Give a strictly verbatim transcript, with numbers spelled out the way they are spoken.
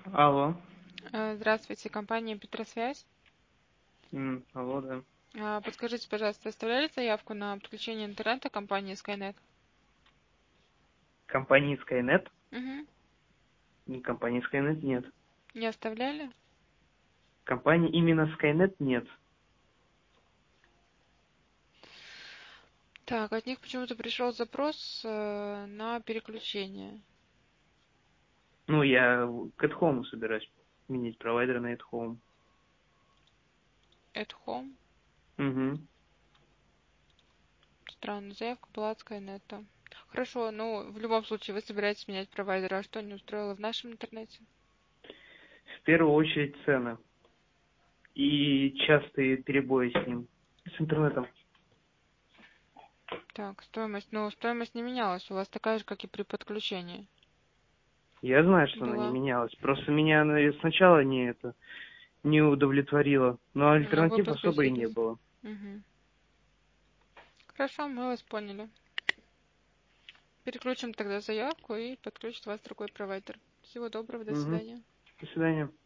Алло. А, Здравствуйте, компания Петросвязь. М, алло, да. А, Подскажите, пожалуйста, оставляли заявку на подключение интернета компании Skynet? Компании Skynet? Угу. М, Компании Skynet нет. Не оставляли? Компании именно Skynet нет. Так, от них почему-то пришел запрос э, на переключение. Ну, я в- к At собираюсь менять провайдер на At Home. At Home. Угу. Странно, заявка была от Skynet. Хорошо, ну, в любом случае, вы собираетесь менять провайдера, а что не устроило в нашем интернете? В первую очередь цены и частые перебои с ним, с интернетом. Так, стоимость, ну, стоимость не менялась, у вас такая же, как и при подключении Я знаю, что она не была. менялась. Просто меня она и сначала не это не удовлетворила, но Но вы альтернатив особо и не подключились. было. Угу. Хорошо, мы вас поняли. Переключим тогда заявку и подключит вас другой провайдер. Всего доброго, до Угу. свидания. До свидания.